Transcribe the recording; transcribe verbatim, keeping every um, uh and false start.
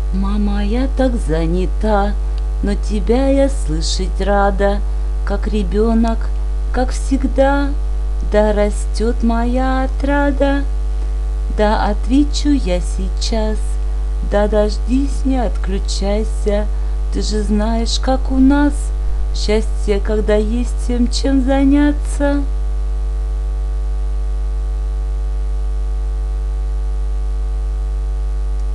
Мама, я так занята, но тебя я слышать рада, как ребенок, как всегда. Да растет моя отрада. Да отвечу я сейчас, да дождись, не отключайся. Ты же знаешь, как у нас счастье, когда есть всем чем заняться.